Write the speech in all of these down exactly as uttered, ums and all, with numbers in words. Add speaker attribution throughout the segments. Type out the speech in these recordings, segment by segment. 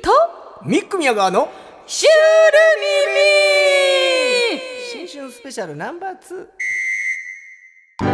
Speaker 1: と
Speaker 2: ミック宮川の
Speaker 1: シュール
Speaker 2: 耳新春スペシャルナンバーツー。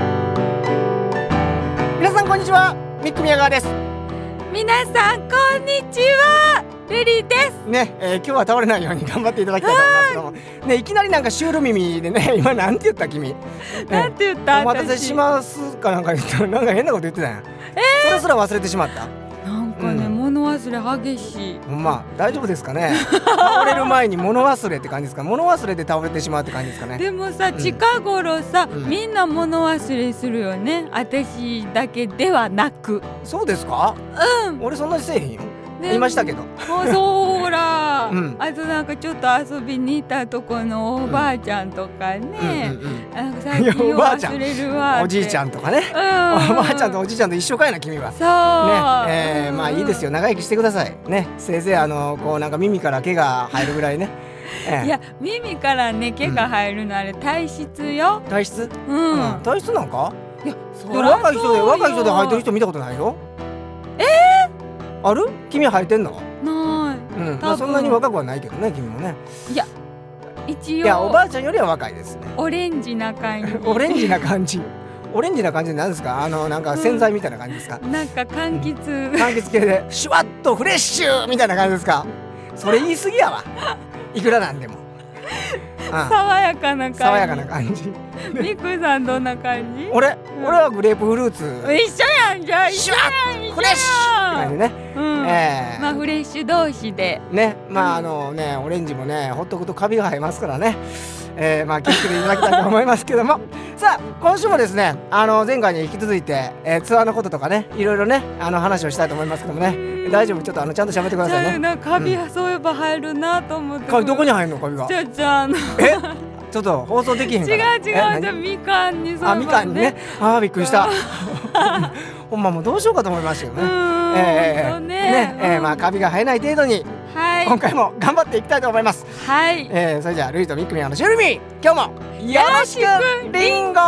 Speaker 2: 皆さんこんにちは、ミック宮川です。
Speaker 1: 皆さんこんにちは、ルリです
Speaker 2: ね、えー、今日は倒れないように頑張っていただきたいと思いますけどもね、いきなりなんかシュール耳でね、今なんて言った君、ね、
Speaker 1: なんて言った？
Speaker 2: お待たせしますかなんか言ったらなんか変なこと言ってたやん、えー、それすら忘れてしまった。
Speaker 1: なんかね、うん、物忘れ激しい。
Speaker 2: ほんま大丈夫ですかね倒れる前に物忘れって感じですか？物忘れで倒れてしまうって感じですかね。
Speaker 1: でもさ、近頃さ、
Speaker 2: うん、
Speaker 1: みんな物忘れするよね。私だけではなく。
Speaker 2: そうですか？うん、俺そんなにせえへんよ。言いましたけど。
Speaker 1: そうら、うん、あとなんかちょっと遊びに行ったとこのおばあちゃんとかね、なんか最近忘れるわ、
Speaker 2: おじいちゃんとかね、うん、おばあちゃんとおじいちゃんと一緒かいな君は。
Speaker 1: そう
Speaker 2: ね、えー、まあいいですよ、長生きしてくださいね。せいぜいあのこうなんか耳から毛が生えるぐらいね。
Speaker 1: ええ、いや耳からね毛が生えるのあれ体質よ。
Speaker 2: 体質？
Speaker 1: うん、
Speaker 2: うん、体質なんか？
Speaker 1: いや、
Speaker 2: そら若い人で若い人で生えてる人見たことないよ。
Speaker 1: え
Speaker 2: ー、ある？君生えてんの？
Speaker 1: ない、
Speaker 2: うん、まあ、そんなに若くはないけどね、君もね。
Speaker 1: いや一応
Speaker 2: いやおばあちゃんよりは若いですね。
Speaker 1: オレンジな感じ
Speaker 2: オレンジな感じオレンジな感じで何ですか？あのなんか洗剤みたいな感じですか？
Speaker 1: うん、なんか柑橘、
Speaker 2: うん、柑橘系でシュワッとフレッシュみたいな感じですか？それ言い過ぎやわいくらなんでも
Speaker 1: 爽やかな感じ。
Speaker 2: 爽やかな感じ。
Speaker 1: ミクさんどんな感じ？
Speaker 2: 俺、うん、俺はグレープフルーツ。
Speaker 1: 一緒やんじゃあ。
Speaker 2: シュワッフレッシュって感じね。
Speaker 1: うん、えー、まあフレッシュ同士で
Speaker 2: ね、まああのね、オレンジもねほっとくとカビが生えますからね。えー、まあ気をつけていただきたいと思いますけどもさあ今週もですね、あの前回に引き続いて、えー、ツアーのこととかねいろいろねあの話をしたいと思いますけどもね。大丈夫？ちょっとあのちゃんと喋ってくださいね。
Speaker 1: なんかカビはそういえば生えるなと思って、うん、
Speaker 2: カビどこに生えるの？カビが
Speaker 1: じゃじゃあの
Speaker 2: えちょっと放送できへんから。
Speaker 1: 違う違う、じゃあみかんにそう、ね、
Speaker 2: あみかんにね、あーびっくりしたほんまもうどうしようかと思いましたよね。えー、ねね、えー、まあカビが生えない程度に、はい、今回も頑張っていきたいと思います。
Speaker 1: はい、
Speaker 2: えー、それじゃあルイとミックミヤのシュルミ今日もよろしくリンゴ。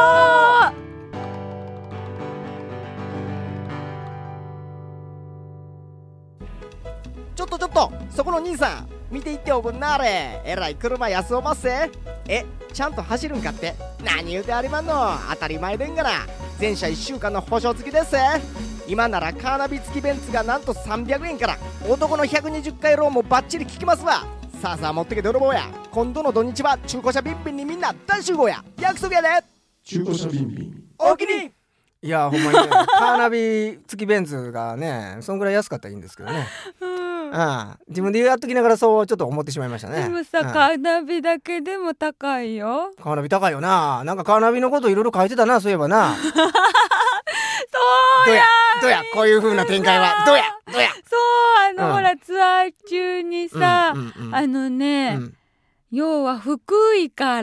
Speaker 2: ちょっとちょっとそこの兄さん見ていっておくんなあれ。えらい車安おまっせ。えちゃんと走るんかって。何言うてありまんの、当たり前でんがな。全車いっしゅうかんの保証付きです。今ならカーナビ付きベンツがなんとさんびゃくえんから男のひゃくにじゅっかいローンもバッチリ効きますわ。さあさあ持ってけ泥棒や。今度の土日は中古車ビンビンにみんな大集合や。約束やで。
Speaker 3: 中古車ビンビン
Speaker 2: おおきに。いやほんまにねカーナビ付きベンツがねそんぐらい安かったらいいんですけどね。ああ自分でやっときながらそうちょっと思ってしまいましたね。
Speaker 1: でもさ、うん、カーナビだけでも高いよ。
Speaker 2: カーナビ高いよな。なんかカーナビのこといろいろ書いてたな、そういえばな
Speaker 1: そうや
Speaker 2: どうやこういう風な展開はどうやどうや
Speaker 1: そうあの、うん、ほらツアー中にさ、うんうんうん、あのね、うん、要は福井から、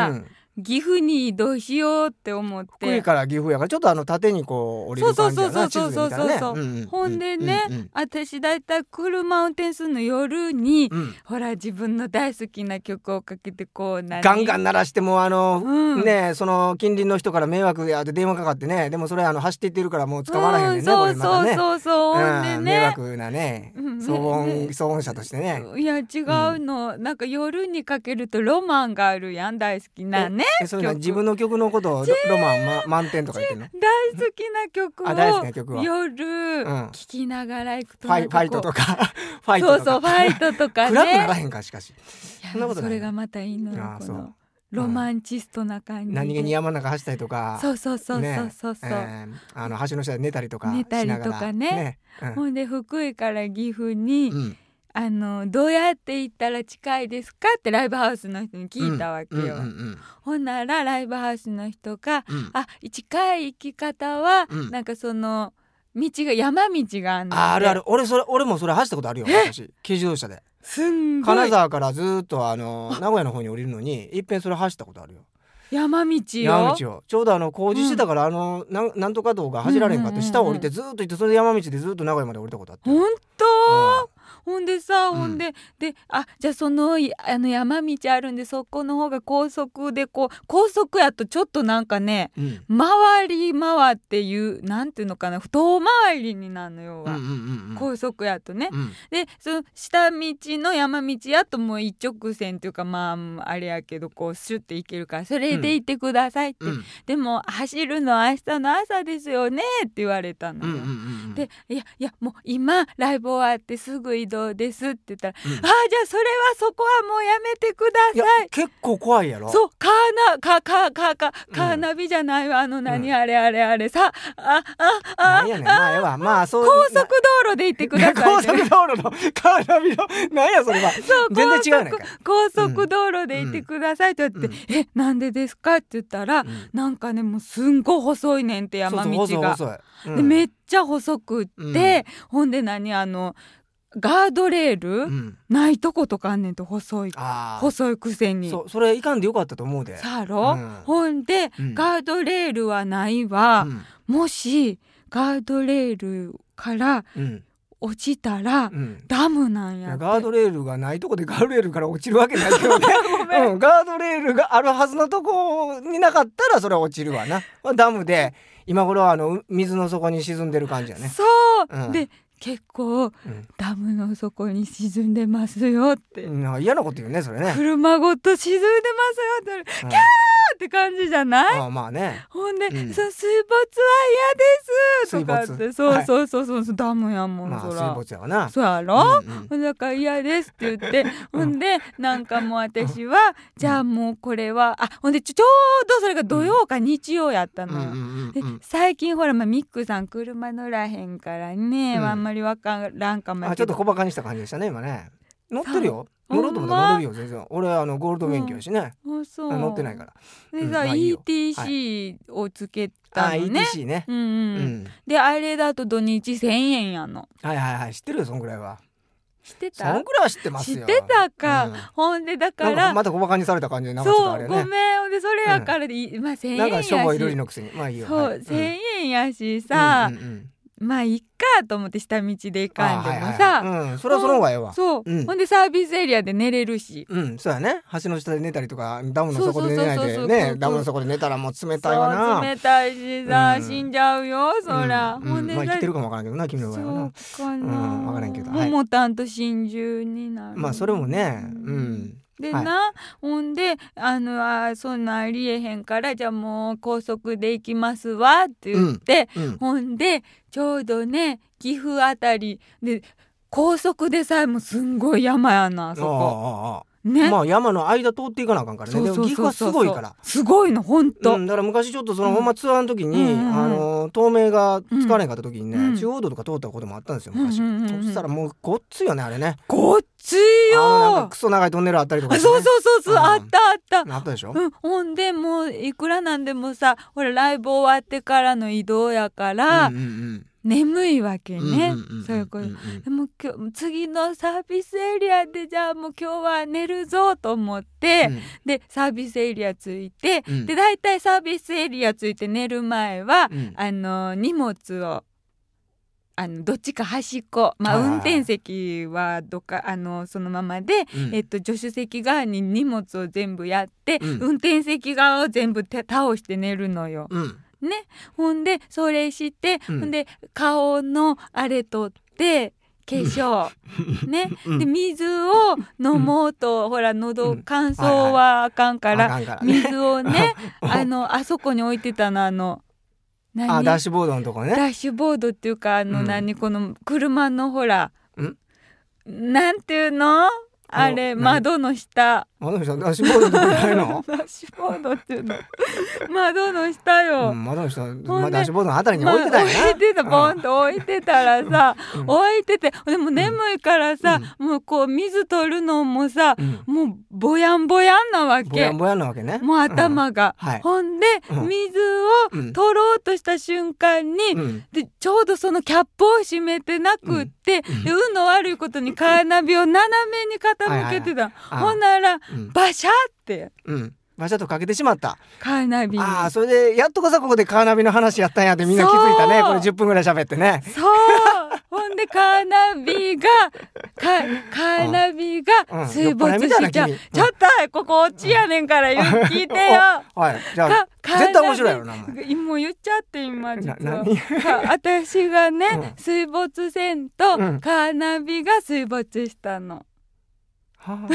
Speaker 1: うん岐阜に移動しようって思って。
Speaker 2: 福井から岐阜やからちょっとあの縦にこう降りる感じやな。地図みたいなね。
Speaker 1: そうそうそうそうそう、うんうん、ほんでね、うんうん、私だいたい車運転するの夜に、うん、ほら自分の大好きな曲をかけてこう何
Speaker 2: ガンガン鳴らしてもあの、うん、ねその近隣の人から迷惑やって電話かかってね。でもそれあの走っていってるからもう捕まらへんねんね、うん、
Speaker 1: そうそうそうそう、
Speaker 2: ほんでね迷惑なね騒音、ね、騒音車としてね。
Speaker 1: いや違うの、うん、なんか夜にかけるとロマンがあるやん、大好きなね。
Speaker 2: えそれな自分の曲のことを ロ, ロマン、ま、満点とか言ってんの？
Speaker 1: 大好きな曲を
Speaker 2: あ大好きな曲は
Speaker 1: 夜聴、うん、きながら行くと
Speaker 2: ファイ、ファイトとかファイトとか
Speaker 1: そうそうファイトとかね
Speaker 2: 暗くならへんかしかし。
Speaker 1: そんなことない。それがまたいいのよ、このロマンチストな感じで、
Speaker 2: うん、何気に山の中走ったりとか
Speaker 1: そうそうそうそうそうそう、
Speaker 2: ねえー、あの橋の下で寝たりとか
Speaker 1: 寝たりとか ね, ね、うん、ほんで福井から岐阜に、うんあのどうやって行ったら近いですかってライブハウスの人に聞いたわけよ、うんうんうんうん、ほんならライブハウスの人が、うん、あ近い行き方は、うん、なんかその道が山道があんの。
Speaker 2: ああるある 俺, それ俺もそれ走ったことあるよ。私軽自動車ですんごい金沢からずっとあの名古屋の方に降りるのにいっぺんそれ走ったことあるよ。
Speaker 1: 山道よ
Speaker 2: 山道をちょうどあの工事してたから、うん、あの な, なんとか道が走られんかって下を降りてずっと行ってそれで山道でずっと名古屋まで降りたことあって。
Speaker 1: ほんと、 ほんでさ、うん、ほんでであじゃあそのあの山道あるんでそこの方が高速でこう高速やとちょっとなんかね、うん、回り回っていうなんていうのかな遠回りになるのよ、うんうんうんうん、高速やとね、うん、でその下道の山道やともう一直線というかまああれやけどこうシュッて行けるからそれで行ってくださいって、うん、でも走るの明日の朝ですよねって言われたのよ、うんうんうん、でいやいやもう今ライブ終わってすぐ移動ですって言ったら、うん、あじゃあそれはそこはもうやめてください。いや
Speaker 2: 結構怖いやろ。
Speaker 1: そうカーナカカカカカーナビじゃないわ、うん、あの何、うん、あれあれあれさあああ
Speaker 2: 何やねんまあええわまあそう
Speaker 1: 高速道路で行ってください、ね、
Speaker 2: 高速道路のカーナビの何やそれはそう全然違うねんか
Speaker 1: 高速道路で行ってくださいって言って、うん、えなんでですかって言ったら、うん、なんかねもうすんごい細いねんって山道が
Speaker 2: そうそう細い細い、うん、
Speaker 1: でめっちゃ細くって、うん、ほんで何あのガードレール、うん、ないとことかあんねんと細い細いくせに
Speaker 2: そ, それいかんでよかったと思うで
Speaker 1: さあろ、うん、ほんで、うん、ガードレールはないわ、うん、もしガードレールから、うん落ちたら、うん、ダムなんやって。
Speaker 2: ガードレールがないとこでガードレールから落ちるわけないけどね、うん、ガードレールがあるはずのとこになかったらそれは落ちるわなダムで今頃はあの水の底に沈んでる感じやね。
Speaker 1: そう、うん、で結構、うん、ダムの底に沈んでますよって、
Speaker 2: うん、嫌なこと言うねそれね。
Speaker 1: 車ごと沈んでますよって、うん、キャーって感じじゃない？
Speaker 2: ああまあね。
Speaker 1: ほんで、うん、そ水没は嫌ですとかってそうそうそうそう、はい、ダムやもん、
Speaker 2: まあ、
Speaker 1: そら
Speaker 2: 水没やわな。
Speaker 1: そうやろ、うんうん、だから嫌ですって言ってほんでなんかもう私は、うん、じゃあもうこれはあほんでちょ、ちょうどそれが土曜か日曜やったのよ、うんうんうんうん、で最近ほら、まあ、ミックさん車乗らへんからね、うん、あんまりわからんかも。
Speaker 2: あちょっと小バカにした感じでしたね今ね。乗ってるよ乗ろうと思ったら乗れるよ全然。俺あのゴールド免許やしね、うん、そう乗ってないから
Speaker 1: でさ、うんまあ、いい イーティーシー をつけたのね、はい、あ イーティーシー ね、うんうんうん、であれだと土日せんえんやの。
Speaker 2: はいはいはい知ってるよそんぐらいは。
Speaker 1: 知ってた？
Speaker 2: そんぐらいは知ってますよ。
Speaker 1: 知ってたか、うん、ほんでだからなんか
Speaker 2: また小バカにされた感じでなんかちょっとあれね。
Speaker 1: そうごめんほんでそれやからで、うん、まあせんえんやし
Speaker 2: なんかしょぼいルリのくせにまあいいよ。
Speaker 1: そう、はい、せんえんやしさ、うんうんうんまあいっかと思って下道で行かんでもさ、はいはいはいうん、
Speaker 2: それはその方がええわ。
Speaker 1: そう、うん、ほんでサービスエリアで寝れるし、
Speaker 2: うんそうやね橋の下で寝たりとかダムの底で寝ないでねダムの底で寝たらもう冷たいわな。
Speaker 1: そう冷たいしさ、うん、死んじゃうよそら、
Speaker 2: うんうん、ほんでまあ生きてるかもわからんけどな君の場合はな。
Speaker 1: そうかな、
Speaker 2: うん、わからんけど
Speaker 1: 桃たんと心中になる。
Speaker 2: まあそれもねうん
Speaker 1: でな、はい、ほんであのあそんなありえへんからじゃあもう高速で行きますわって言って、うんうん、ほんでちょうどね岐阜あたりで高速でさえもすんごい山やなあそこ。ああああね、
Speaker 2: まあ山の間通っていかなあかんからね。そうそうそうそう、でも岐阜はすごいから
Speaker 1: すごいのほんと、
Speaker 2: うん、だから昔ちょっとその、うん、ほんまツアーの時に、うんうん、あの透明が使われんかった時にね、うん、中央道とか通ったこともあったんですよ昔、うんうんうん、そしたらもうごっついよねあれね。
Speaker 1: ごっついよ
Speaker 2: あのなんかクソ長いトンネルあったりとか、ね、
Speaker 1: そうそうそうそう、うん、あったあった
Speaker 2: あったでしょ、
Speaker 1: うん、ほんでもういくらなんでもさほらライブ終わってからの移動やから、うんうんうん眠いわけね。そういうこと。でも今日次のサービスエリアでじゃあもう今日は寝るぞと思って、うん、でサービスエリア着いて、うん、でだいたいサービスエリア着いて寝る前は、うん、あの荷物をあのどっちか端っこ、まあ、運転席はどっかあのそのままで、うんえっと、助手席側に荷物を全部やって、うん、運転席側を全部倒して寝るのよ。うんね、ほんでそれして、うん、ほんで顔のあれ取って化粧ね、うん、で水を飲もうと、うん、ほら喉乾燥はあかんから、はいはい、水をねあのあそこに置いてたのあの
Speaker 2: 何あダッシュボードのとこね。
Speaker 1: ダッシュボードっていうかあの、うん、何この車のほらんなんていうのあれ窓の下
Speaker 2: 窓の下ダッシュボードのとこにないの
Speaker 1: ダッシュボードっていうの窓の下よ、
Speaker 2: うん、窓の下、まあ、ダッシュボードのあたりに置いてたよな、
Speaker 1: まあ、置いてたポンと置いてたらさ、うん、置いててでも眠いからさ、うん、もうこう水取るのもさ、うん、もうぼやんぼやんなわけ。
Speaker 2: ぼやんぼやんなわけね
Speaker 1: もう頭が、うんはい、ほんで、うん、水を取ろうとした瞬間に、うん、でちょうどそのキャップを閉めてなくって、うん、で運の悪いことにカーナビを斜めに傾けてた、はいはいはい、ほんならうん、バシャって、
Speaker 2: うん、バシャとかけてしまった
Speaker 1: カーナビ。
Speaker 2: ああそれでやっとこさここでカーナビの話やったんやってみんな気づいたね。これじゅっぷんぐらい喋ってね。
Speaker 1: そうほんでカーナビがカーナビが水没しちゃう、うんうん、ちょっとここ落ちやねんから言う、うん、聞いてよ
Speaker 2: はいじゃあ絶対面白いやろな
Speaker 1: もう言っちゃって今実は私がね、うん、水没せんと、うん、カーナビが水没したの。はあ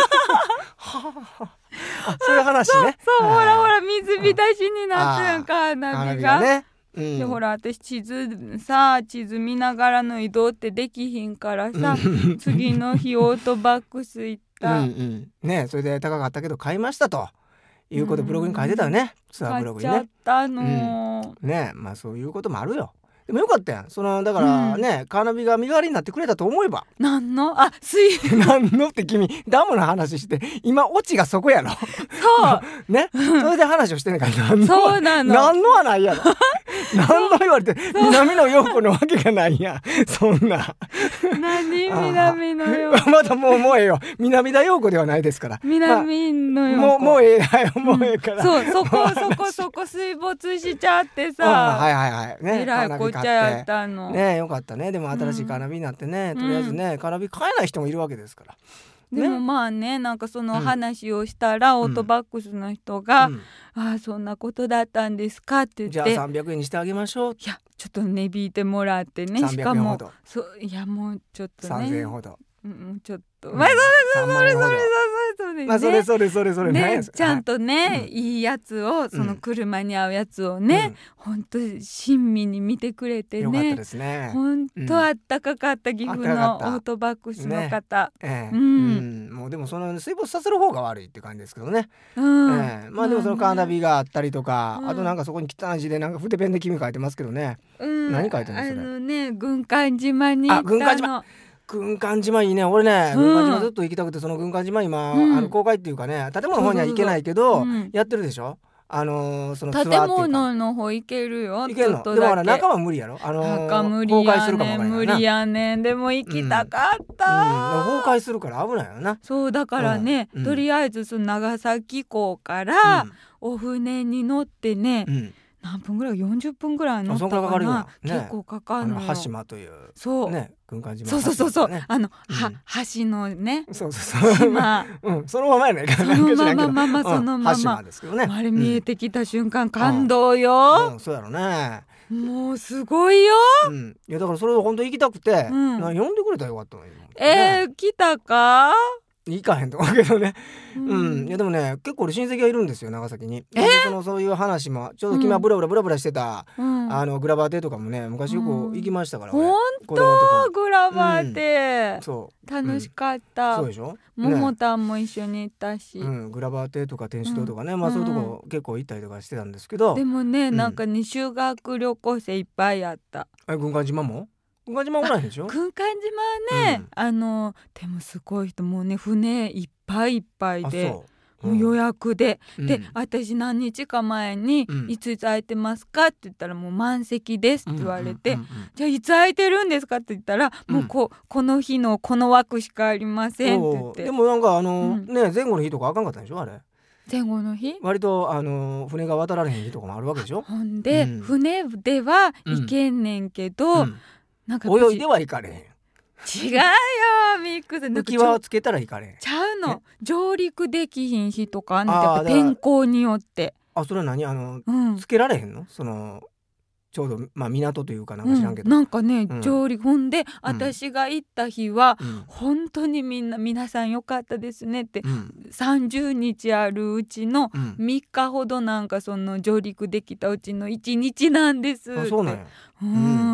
Speaker 2: あそういう話ね。
Speaker 1: そうそう、ほらほら水浸しになってる、うん、カーナビがね、うん、でほら私地図さ地図見ながらの移動ってできひんからさ、うん、次の日オートバックス行ったうん、うん、
Speaker 2: ねそれで高かったけど買いましたということブログに書いてたよね、うん、ツアーブログにね。
Speaker 1: 買っちゃったの、
Speaker 2: うん、ねまあそういうこともあるよ。でもよかったやん。そのだからね、うん、カーナビが身代わりになってくれたと思えば。
Speaker 1: なんのあ水
Speaker 2: なんのって君ダムの話して今オチがそこやろ。そうねそれで話をしてんねんから何の
Speaker 1: そうなの
Speaker 2: 何のはないやろ。何の言われて南野陽子のわけがないやんそんな。
Speaker 1: 何南野陽子
Speaker 2: まだもうもうええよ南田陽子ではないですから。
Speaker 1: 南野陽子、
Speaker 2: まあ、もうもうええよもうええから、
Speaker 1: うん、そうそこそこそこ水没しちゃってさ
Speaker 2: はいはいはいね
Speaker 1: えらいこっちゃやったの
Speaker 2: ねよかったね。でも新しいカーナビになってね、うん、とりあえずねカーナビ買えない人もいるわけですから。
Speaker 1: でもまあねなんかその話をしたら、うん、オートバックスの人が、うん、ああそんなことだったんですかって言って
Speaker 2: じゃあさんびゃくえんにしてあげましょう。
Speaker 1: いやちょっと値引いてもらってねしかもそいやもうちょっとね
Speaker 2: さんぜんえんほど
Speaker 1: うん、ちょっと、うん、まあそれそれそれそれそれそれ、
Speaker 2: まあ、それそれそれそれ
Speaker 1: ねちゃんとね、うん、いいやつをその車に合うやつをね、うん、ほんと親身に見てくれてね
Speaker 2: よかったですね。
Speaker 1: ほんとあったかかった岐阜のオートバックスの方、
Speaker 2: ねええうんうん、もうでもその水没させる方が悪いって感じですけどね、うんええ、まあでもそのカーナビがあったりとか、うん、あとなんかそこに汚い字でなんか筆ペンで君書いてますけどね、うん、何書いてるのそれ。
Speaker 1: あのね軍艦島に行ったの。あ軍艦島
Speaker 2: 軍艦島いいね。俺ね、うん、軍艦島ずっと行きたくてその軍艦島今、うん、あの公開っていうかね建物の方には行けないけど、うん、やってるでしょ。あのー、そのツアーっていうか
Speaker 1: 建物の方行けるよ。
Speaker 2: 行けるの。でもほら中は無理やろ。あのー、
Speaker 1: 中無理やねん。崩壊するかもわからないな。無理やねん。でも行きたかった、
Speaker 2: うんうん、崩壊するから危ないよな。
Speaker 1: そうだからね、うん、とりあえずその長崎港からお船に乗ってね、うん何分ぐらいよんじゅっぷんぐらい乗ったかな。かかるよな、ね、結構かかるのよ。
Speaker 2: 羽島という
Speaker 1: そう
Speaker 2: ね軍艦島、
Speaker 1: そうそうそうそう、ね、あの、うん、は橋のね
Speaker 2: そうそうそう島、うん、そのままやねん
Speaker 1: そのままままそのまま、
Speaker 2: うん、島ですけどね。
Speaker 1: あれ見えてきた瞬間、うん、感動よ、
Speaker 2: うんうん、そうやろね。
Speaker 1: もうすごいよ、
Speaker 2: うん、いやだからそれを本当行きたくて、うん、呼んでくれたらよかったのよ、ね、
Speaker 1: えー、来たか
Speaker 2: 行かへんと思うけどね、うんうん、いやでもね結構俺親戚がいるんですよ長崎に。
Speaker 1: えー、
Speaker 2: そのそういう話もちょうど君はブラブラブラブラしてた、うん、あのグラバー亭とかもね昔よく行きましたから、
Speaker 1: 本当グラバー亭、うん、そう楽しかった、
Speaker 2: うん、そうでしょ。
Speaker 1: ももたんも一緒に行ったし、
Speaker 2: うん、グラバー亭とか天使堂とかね、うん、まあそういうとこ結構行ったりとかしてたんですけど、
Speaker 1: でもね、うん、なんかね修学旅行生いっぱいあった。
Speaker 2: え軍艦島も軍艦島おらへんでしょ。
Speaker 1: 軍艦島はね、うん、あのでもすごい人もうね船いっぱいいっぱいで、うん、もう予約で、うん、で私何日か前に、うん、いついつ空いてますかって言ったらもう満席ですって言われて、うんうんうんうん、じゃあいつ空いてるんですかって言ったら、うん、もう こ, この日のこの枠しかありませんって言って。
Speaker 2: でもなんかあの、うん、ね前後の日とかあかんかったんでしょあれ。
Speaker 1: 前後の日割
Speaker 2: とあの船が渡られへん日とかもあるわけでしょ。
Speaker 1: ほんで、うん、船では行けんねんけど、うん
Speaker 2: なんか泳いでは行かれへん。
Speaker 1: 違うよミックス
Speaker 2: 浮き輪をつけたら行かれへん。
Speaker 1: ちゃうの上陸できひん日とかあんねんやっぱ天候によって。
Speaker 2: あそれは何あの、うん、つけられへんのそのちょうど、まあ、港というかなんか知らんけど、
Speaker 1: うん、なんかね、うん、上陸ほんで、うん、私が行った日は、うん、本当にみんな皆さんよかったですねって、うん、さんじゅうにちあるうちのみっかほどなんかその上陸できたうちのいちにちなんですって。
Speaker 2: あそうなんや。
Speaker 1: うん、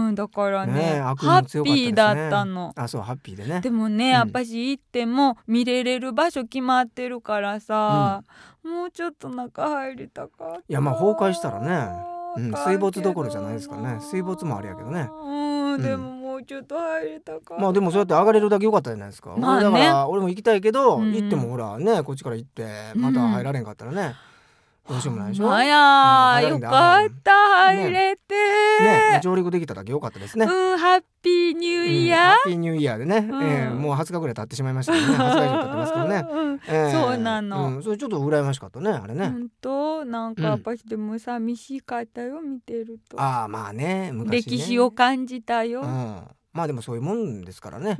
Speaker 1: だからね、ねハッピーだったの。
Speaker 2: あそうハッピーでね。
Speaker 1: でもね、うん、やっぱし行っても見れれる場所決まってるからさ、うん、もうちょっと中入りたかった。
Speaker 2: いやまあ崩壊したらね、うん、水没どころじゃないですからね。水没もあれやけどね。
Speaker 1: うん、でももうちょっと入りたかった。
Speaker 2: まあでもそうやって上がれるだけ良かったじゃないですか。まあね、俺だから俺も行きたいけど、うん、行ってもほらねこっちから行ってまた入られんかったらね。うんどうしようもないでしょ。
Speaker 1: あや、うん、よかった入れて、
Speaker 2: ねね、上陸できただけよかったですね。
Speaker 1: うんハッピーニューイヤー、うん、
Speaker 2: ハッピーニューイヤーでね、うんえー、もうはつかぐらい経ってしまいましたけどねはつか以上経ってますけどね、
Speaker 1: うんえー、そうなの、
Speaker 2: うん、それちょっと羨ましかったねあれね。
Speaker 1: 本当なんかやっぱりでも寂しかったよ見てると。
Speaker 2: ああまあね昔ね
Speaker 1: 歴史を感じたよ、
Speaker 2: うん
Speaker 3: まあでもそういうもんですからね。
Speaker 1: うん、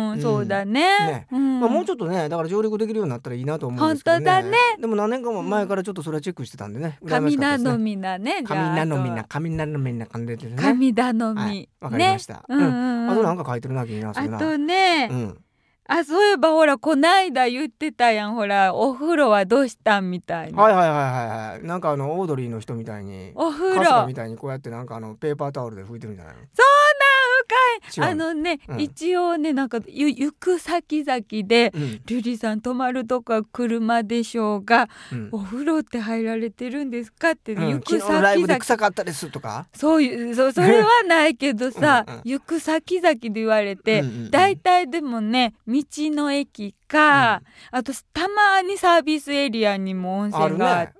Speaker 1: うん、そうだね、
Speaker 3: ね、
Speaker 1: うん、
Speaker 3: まあ、もうちょっとねだから上陸できるようになったらいいなと思うんですけどね。
Speaker 1: 本当だね。
Speaker 3: でも何年か前からちょっとそれはチェックしてたんでね、
Speaker 1: 神頼みだね。
Speaker 3: 神頼みな神頼みな感じでね。
Speaker 1: 神頼み、はい、
Speaker 3: わかりました、ね、うんうんうん、あとなんか書いてるな気になりますな。
Speaker 1: あとね、
Speaker 3: うん、
Speaker 1: あ、そういえばほらこないだ言ってたやん、ほらお風呂はどうしたんみたいな。
Speaker 3: はいはいはいはいはい。なんかあのオードリーの人みたいに
Speaker 1: お風呂
Speaker 3: 春日みたいにこうやってなんかあのペーパータオルで拭いてるんじゃないの。
Speaker 1: そうなん深い。あのね、うん、一応ねなんか行く先々で、うん、リュリさん泊まるとか車でしょうが、うん、お風呂って入られてるんですかって、ね、うん、行く先々
Speaker 3: 昨日ライブで臭かったですとか
Speaker 1: そういう そ, それはないけどさうん、うん、行く先々で言われて、うんうんうん、だいたいでもね道の駅か、うん、あとたまにサービスエリアにも温泉があって、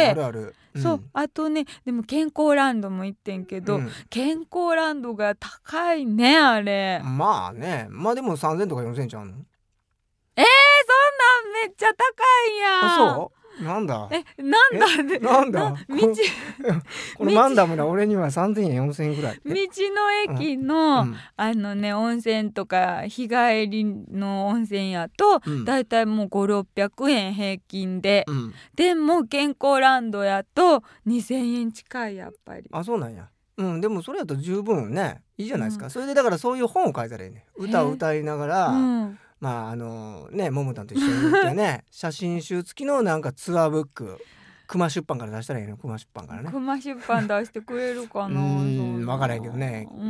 Speaker 3: あるね、うん、あるある、
Speaker 1: そう、あとねでも健康ランドも行ってんけど、うん、健康ランドが高いねあれ。
Speaker 3: まあね、まあでもさんぜんとかよんせんちゃうの。
Speaker 1: えー、そんなんめっちゃ高いやん。
Speaker 3: あ、そうなんだ
Speaker 1: えなんだ
Speaker 3: なんだ
Speaker 1: 道
Speaker 3: このマンダムな俺にはさんぜんえんよんせんえんぐらい。
Speaker 1: 道の駅の、うん、あのね温泉とか日帰りの温泉やと、うん、だいたいもうごひゃくろっぴゃくえん平均で、うん、でも健康ランドやとにせんえん近いやっぱり。
Speaker 3: あ、そうなんや。うん、でもそれやと十分ねいいじゃないですか、うん、それでだからそういう本を書いたらいいね。歌を歌いながら、うんまああのねももたんと一緒に行ってね写真集付きのなんかツアーブック熊出版から出したらいいの。熊出版からね。
Speaker 1: 熊出版出してくれるかな。
Speaker 3: うん分からへんけどね。うん、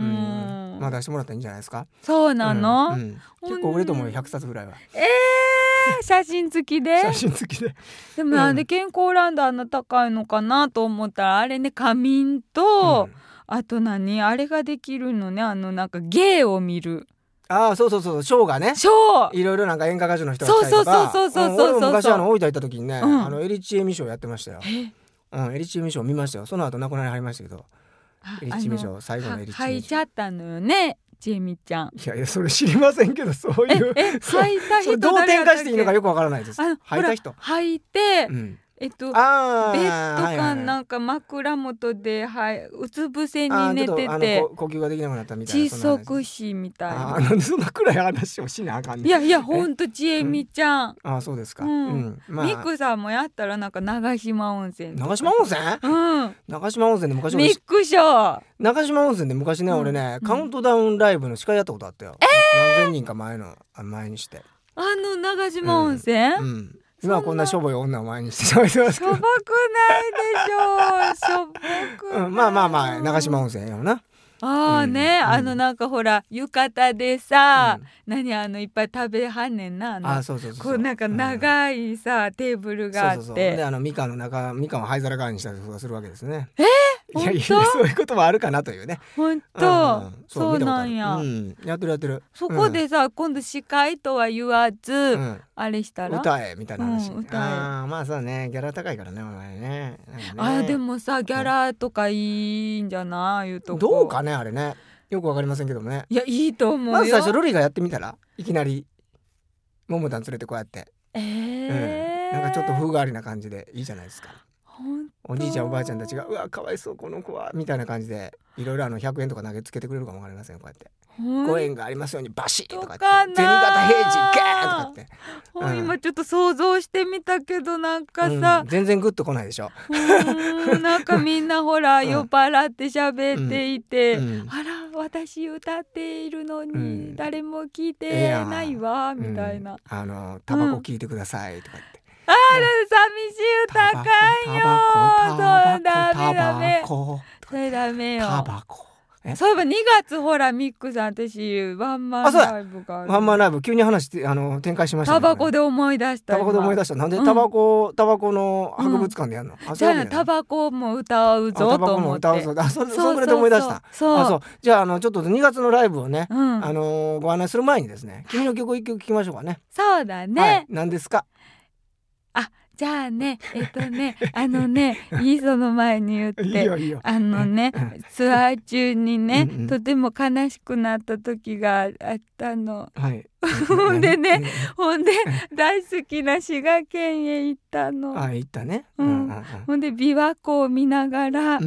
Speaker 3: まあ出してもらったらいいんじゃないですか。
Speaker 1: そうなの、
Speaker 3: うんうん、結構売れると思うよひゃくさつぐらいは。
Speaker 1: えー、写真付きで
Speaker 3: 写真付きで
Speaker 1: でもなんで健康ランドあんな高いのかなと思ったら、あれね仮眠と、うん、あと何あれができるのね、あのなんか芸を見る。
Speaker 3: ああそうそうそうショーがね、
Speaker 1: ショー
Speaker 3: いろいろなんか演歌歌手の人が来たりとか、
Speaker 1: そうそうそうそうそうそう、
Speaker 3: 俺も昔あの大分行った時にね、うん、あのエリチエミショーやってましたよ。
Speaker 1: え、
Speaker 3: うん、エリチエミショー見ましたよ。その後亡くなりはりましたけど、エリチエミショー最後のエリチエミショー
Speaker 1: 吐いちゃったのよねちえみちゃん。
Speaker 3: いやいやそれ知りませんけど、そういう
Speaker 1: ええ吐いた人
Speaker 3: どう展開していいのかよくわからないです。吐いた人
Speaker 1: 吐いて、うんえっと、
Speaker 3: あ
Speaker 1: ベッドかなんか枕元で、はい、うつ伏せに寝てて
Speaker 3: 呼吸ができなくなったみたいな、
Speaker 1: 窒息死みたいな。
Speaker 3: あなんでそんなくらい話をしなあかんねん。
Speaker 1: いやいやほんとちえみちゃん、うん、
Speaker 3: あそうですか、
Speaker 1: うんうんまあ、ミクさんもやったらなんか長島温泉
Speaker 3: 長島温泉、
Speaker 1: うん、
Speaker 3: 長島温泉で昔
Speaker 1: ミックショー
Speaker 3: 長島温泉で昔ね、うん、俺ねカウントダウンライブの司会やったことあったよ、えー、何千人か前の前にして
Speaker 1: あの長島温泉、
Speaker 3: うんうん今はこんなしょぼい女を前にしてしまいますけど
Speaker 1: しょぼくないでしょしょぼくない、
Speaker 3: うん、まあまあまあ長島温泉よな。
Speaker 1: ああね、うん、あのなんかほら浴衣でさ、うん、何あのいっぱい食べはんねんなあの
Speaker 3: あそうそうそうそう
Speaker 1: こうなんか長いさ、うん、テーブルがあってそうそうそう
Speaker 3: であのみかんの中みかんを灰皿代わりにしたりとかするわけですね。
Speaker 1: えー、
Speaker 3: いやいやそういうこともあるかなというね。
Speaker 1: 本当、うんうん、そうなんや、
Speaker 3: うん、やってるやってる。
Speaker 1: そこでさ、うん、今度司会とは言わず、うん、あれしたら
Speaker 3: 歌えみたいな話、
Speaker 1: うん、歌え
Speaker 3: あまあそうねギャラ高いからねお前 ね, ね
Speaker 1: あでもさギャラとかいいんじゃない、いうとこ
Speaker 3: どうかねあれねよくわかりませんけどもね。
Speaker 1: いやいいと思うよ。
Speaker 3: まず最初ロリがやってみたらいきなりももたん連れてこうやって
Speaker 1: えー
Speaker 3: うん、なんかちょっと風変わりな感じでいいじゃないですか。おじいちゃんおばあちゃんたちがうわかわいそうこの子はみたいな感じでいろいろあのひゃくえんとか投げつけてくれるかもわかりません。こうやってごえんがありますようにバシッとかって銭形平次ガーンとかって、
Speaker 1: うん、今ちょっと想像してみたけどなんかさ、
Speaker 3: うん、全然グッとこないでしょ。
Speaker 1: うんなんかみんなほら、うん、酔っ払って喋っていて、うん、あら私歌っているのに誰も聞いてないわ、うん、みたいな、うん、
Speaker 3: あのタバコ聞いてくださいとかって、
Speaker 1: あら寂しい歌かんよ。そうダメダメそれダメよ。
Speaker 3: タバコ
Speaker 1: そういえばにがつほらミックさん私ワンマンライブがある。
Speaker 3: ワンマンライブ急に話してあの展開しましたね。
Speaker 1: タバコで思い出した。
Speaker 3: タバコで思い出した。なんでタバコ、うん、タバコの博物館でやるの、
Speaker 1: うん、じゃあタバコも歌うぞと思って。タバコも歌うぞ
Speaker 3: あ そ, そ, それで思い出した。
Speaker 1: そう
Speaker 3: あそうじゃああのちょっとにがつのライブをね、うん、あのご案内する前にですね君の曲を一曲聴きましょうかね。
Speaker 1: そうだね、
Speaker 3: はい、何ですか。
Speaker 1: あじゃあねえっとねあのねいいその前に言って
Speaker 3: いいよいいよ
Speaker 1: あのねツアー中にね、うんうん、とても悲しくなった時があったの、
Speaker 3: はい、
Speaker 1: ほんでねほんで大好きな滋賀県へ行ったの。
Speaker 3: あ行ったね、
Speaker 1: うんうんうん、ほんで琵琶湖を見ながら、うん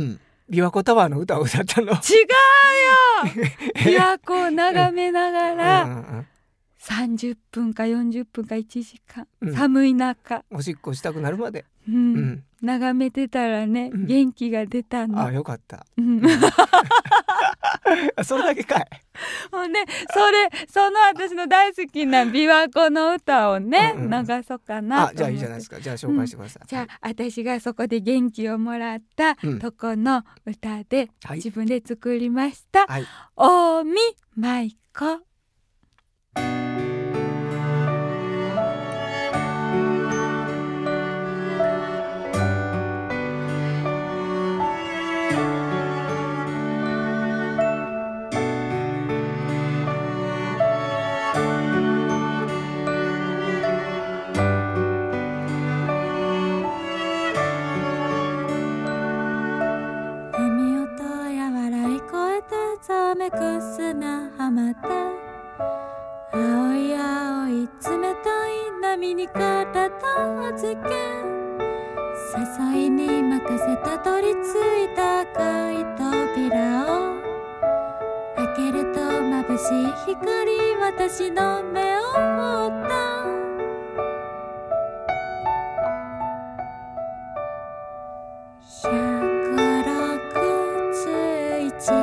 Speaker 3: 琵琶湖タワーの歌を歌ったの？違うよ
Speaker 1: 琵琶湖を眺めながら、うんうんうん、さんじゅっぷんかよんじゅっぷんかいちじかん、うん、寒い中
Speaker 3: おしっこしたくなるまで、
Speaker 1: うんうん、眺めてたらね、うん、元気が出たの。
Speaker 3: あ、よかった、うん、それだけかい。
Speaker 1: ほんでそれその私の大好きな琵琶湖の歌をね、うんうん、流そうかなと思って。
Speaker 3: あ、じゃあいいじゃないですか。じゃあ紹介してください、
Speaker 1: うん、じゃあ私がそこで元気をもらったとこの歌で、うん、自分で作りました、はい、おみまいこ。く砂浜で青い青い冷たい波に体預け、誘いに任せたどり着いた赤い扉を開けると眩しい光、私の目を覆った。ひゃくろくじゅういち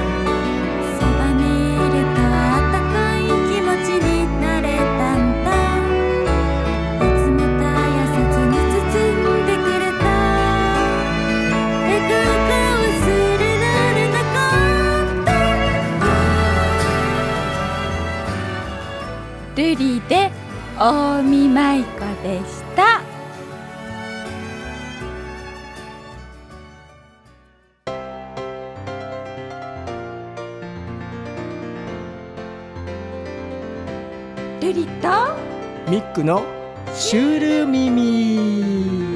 Speaker 1: そばにいると温かい気持ちになれたんだ。 ルリで大見舞子でした。ルリと
Speaker 3: ミックのシュール耳。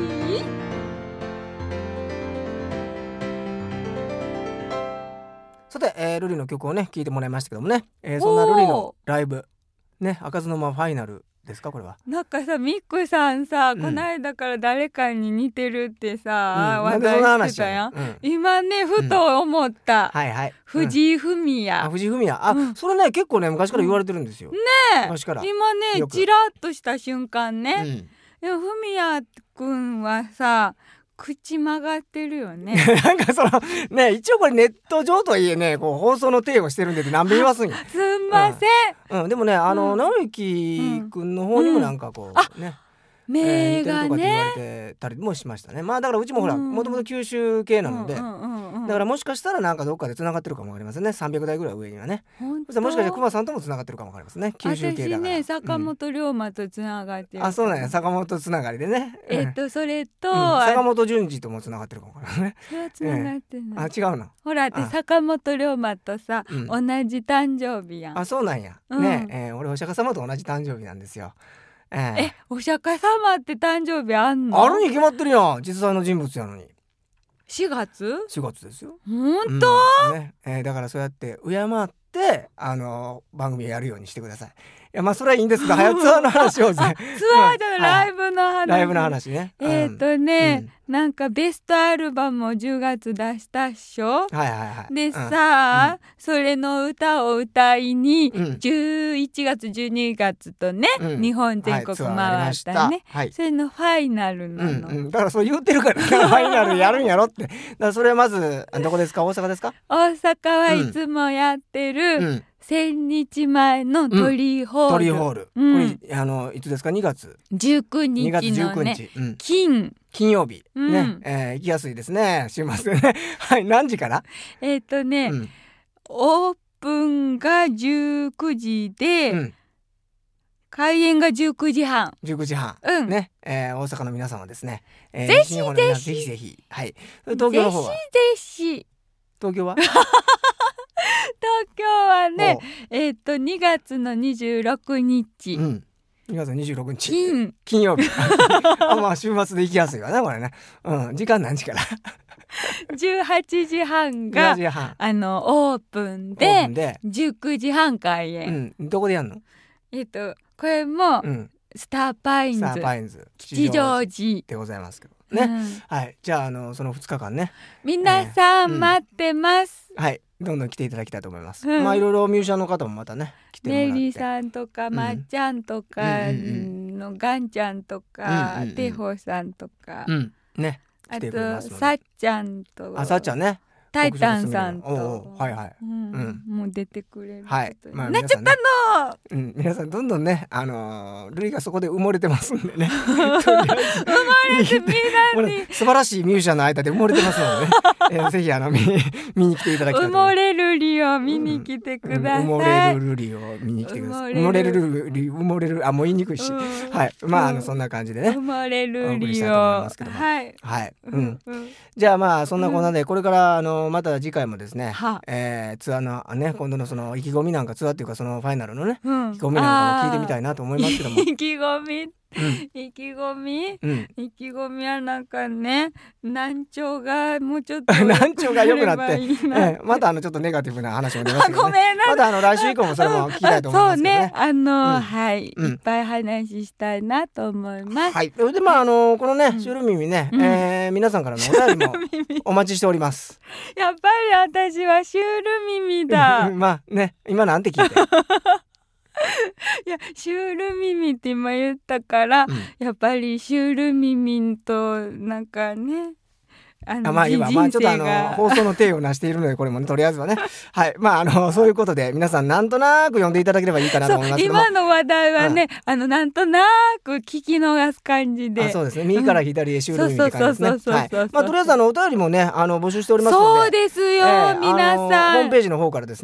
Speaker 3: さて、えー、ルリの曲をね聴いてもらいましたけどもね、えー、そんなルリのライブね、開かずの間ファイナルですかこれは。
Speaker 1: なんかさミックさんさ、うん、この間から誰かに似てるってさ、
Speaker 3: うん、
Speaker 1: 話題してたやん、うん、今ねふと思った、うん、
Speaker 3: はいはい、
Speaker 1: 藤井フミヤ、
Speaker 3: うん、あ藤井フミヤ、あ、うん、それね結構ね昔から言われてるんですよ、
Speaker 1: うん、ねえ
Speaker 3: 昔から
Speaker 1: 今ねチラッとした瞬間ね、うん、でもフミヤくんはさ口曲がってるよね
Speaker 3: なんかそのね一応これネット上とはいえねこう放送の体をしてるんでって何べん言わすんや
Speaker 1: すんません、
Speaker 3: うんうん、でもねあの、うん、直之くんの方にもなんかこう、うん、ね
Speaker 1: 目がね、えー、似てるとかって言わ
Speaker 3: れてたりもしましたね。まあだからうちもほらもともと九州系なので、うんうんうんうん、だからもしかしたらなんかどっかでつながってるかもわかりませんね。さんびゃくだいぐらい上にはね。そしたらもしかしたら熊さんともつながってるかもわかりますね。九州系だから。
Speaker 1: 私ね坂本龍馬とつながってる、
Speaker 3: うん、あそうなんや坂本つながりでね。
Speaker 1: えっとそれと、うん、
Speaker 3: 坂本淳二ともつながってるかもわからないね。
Speaker 1: それはつながってない、
Speaker 3: えー、あ違うの。
Speaker 1: ほらって坂本龍馬とさ、うん、同じ誕生日やん。
Speaker 3: あそうなんや、うん、ねえー、俺お釈迦様と同じ誕生日なんですよ。
Speaker 1: えー、えお釈迦様って誕生日あんの？
Speaker 3: あるに決まってるやん。実在の人物やのに。
Speaker 1: しがつ？
Speaker 3: しがつですよ。
Speaker 1: ほんと？
Speaker 3: うんねえー、だからそうやって敬ってあのー、番組をやるようにしてください。いやまあそれはいいんですが早ツアーの話を
Speaker 1: ツアーじゃない、ライブの話。
Speaker 3: ライブの話ね。
Speaker 1: えっ、ー、とね、うん、なんかベストアルバムをじゅうがつ出したっしょ。
Speaker 3: はいはいはい。
Speaker 1: でさ、うん、それの歌を歌いに、うん、じゅういちがつじゅうにがつとね、うん、日本全国回ったね、はい、それのファイナルなの、
Speaker 3: うんうん、だからそう言ってるからファイナルやるんやろって。だからそれはまずどこですか？大阪ですか？
Speaker 1: 大阪はいつもやってる、うんうん千日前のトリーホール、うん、
Speaker 3: トリーホール、うん、これあのいつですか？にがつ
Speaker 1: じゅうくにちのね、にがつじゅうくにち、うん、金
Speaker 3: 金曜日、うん、ね、えー、行きやすいですね週末ねはい何時から？
Speaker 1: えっ、ー、とね、うん、オープンがじゅうくじで、うん、開演がじゅうくじはん
Speaker 3: じゅうくじはん、うん、ね、えー、大阪の皆さんはですね、えー、
Speaker 1: ぜひぜひ
Speaker 3: ぜひぜひ、はい、東京の方は
Speaker 1: ぜひぜひ
Speaker 3: 東京は
Speaker 1: 東京はねえっ、ー、とにがつのにじゅうろくにち、うん、
Speaker 3: にがつのにじゅうろくにち
Speaker 1: 金
Speaker 3: 金曜日あまあ週末で行きやすいわねこれね、うん、時間何時から
Speaker 1: じゅうはちじはんがあのオープンで、でじゅうくじはん開演、
Speaker 3: うん、どこでやんの？
Speaker 1: えっ、ー、とこれも、うん、スターパインズ、
Speaker 3: スターパインズ
Speaker 1: 吉祥寺
Speaker 3: でございますけどね、うん、はいじゃあ、あのそのふつかかんね
Speaker 1: 皆さん、えー、待ってます、
Speaker 3: うん、はいどんどん来ていただきたいと思います、うん、まあいろいろミュージシャンの方もまたね来てもらって
Speaker 1: ネリーさんとか、うん、まっちゃんとかのガンちゃんとか、うんうんうん、テホさんとか、
Speaker 3: うん、ね
Speaker 1: あとさっちゃんと
Speaker 3: あさっちゃんね
Speaker 1: タイタンさんと
Speaker 3: おうはいはい、
Speaker 1: うんうん、もう出てくれる
Speaker 3: はい、まあ、
Speaker 1: なっちゃったの、
Speaker 3: うん、皆さんどんどんねあのー、ルイがそこで埋もれてますんでね
Speaker 1: 埋もれてみんなに
Speaker 3: 素晴らしいミュージシャンの間で埋もれてますのでね、えー、ぜひあの 見, 見に来ていただきたいと思います。
Speaker 1: 埋もれるリを見に来てください、うん、埋
Speaker 3: もれるリを見に来てください。埋もれるリ埋もれるあもう言いにくいし、うん、はいまああのそんな感じでね
Speaker 1: 埋もれるリを
Speaker 3: はいはい、うん、うん、じゃあまあそんなこんなでこれからあのまた次回もですね、えー、ツアーのね今度のその意気込みなんかツアーっていうかそのファイナルのね、うん、意気込みなんかも聞いてみたいなと思いますけども
Speaker 1: 意気込みうん、意気込み、うん、意気込みはなんかね難聴がもうちょっと
Speaker 3: 難聴が良くなっていいな、ええ、またあのちょっとネガティブな話も出ますけどね
Speaker 1: ごめんな
Speaker 3: またあの来週以降もそれも聞きたいと思いますけどね
Speaker 1: そうねあの、うん、はい、うん、いっぱい話したいなと思います
Speaker 3: はいそれでまああのこのね、うん、シュルミミね、うんえー、皆さんからのお便りもお待ちしております
Speaker 1: やっぱり私はシュルミミだ
Speaker 3: まあね今なんて聞いて
Speaker 1: いやシュール耳って今言ったから、うん、やっぱりシュール耳となんかねあの
Speaker 3: あまあ今まあちょっとあの放送の体を成しているのでこれもねとりあえずはねはいまああのそういうことで皆さんなんとなく読んでいただければいいかなと思いますけども
Speaker 1: 今の話題はね、うん、あのなんとなく聞き逃す感じで
Speaker 3: あそうですね右から左へシュール耳って感じですねはいまあとりあえずあのお便りもねあの募集しておりますので
Speaker 1: そうですよ、えー、皆さん
Speaker 3: ホームページの方からですね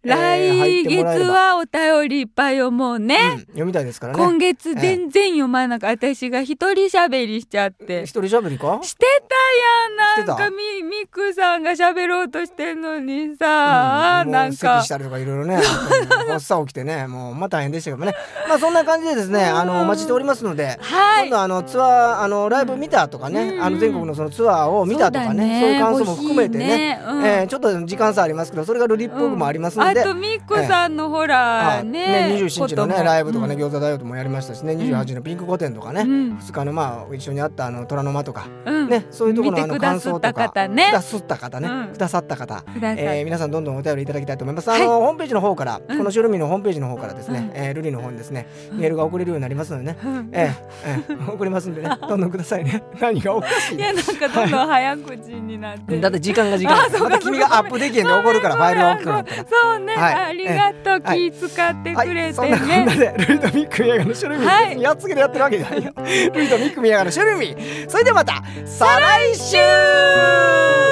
Speaker 1: 来月はお便りいっぱい読もうね、
Speaker 3: うん、読みたいですからね。
Speaker 1: 今月全然読まなかった、えー、私が一人喋りしちゃって。
Speaker 3: 一人喋りか
Speaker 1: してたやん。なんかみミクさんが喋ろうとしてんのにさ、うん、なんか
Speaker 3: 咳したりとかいろいろね発作起きてね、もうまあ大変でしたけどね。まあそんな感じでですね、あのお待ちしておりますので、はい、今度あのツアーあのライブ見たとかね、うん、あの全国のそのツアーを見たとか ね, そう, ねそういう感想も含めてね、ね、うん、えー、ちょっと時間差ありますけど、それがルリっぽくもありますので、
Speaker 1: うん、あとミクさんのほら、えー、ね, ねにじゅうしちにちのねライブとかね、餃子ダイエットもやりましたしね、にじゅうはちにちのピンク御殿とかね、うん、ふつかのまあ一緒にあったあの虎の間とか、うん、ね、そういうところのあの感想とかくださった方ね、くださった方ね、うん、くださった方、えー、皆さんどんどんお便りいただきたいと思います。あの、はい、ホームページの方から、うん、このシュルミのホームページの方からですね、うん、えー、ルリの方にですねメールが送れるようになりますのでね、うん、えーえー、送りますんでねどんどんくださいね。何がおかしい、 いやなんかどんどん早口になって、はい、
Speaker 3: だって時間が時間また君がアップできへんで怒るから、ファイルが大きくなったら。
Speaker 1: そうね、はい、ありがとう、気使ってくれてね、はい、そんなこん
Speaker 3: なでルリとミック宮川のシュルミ、はい、やっつけでやってるわけじゃないよルリとミック宮川のシュルミ。それではまた再来週。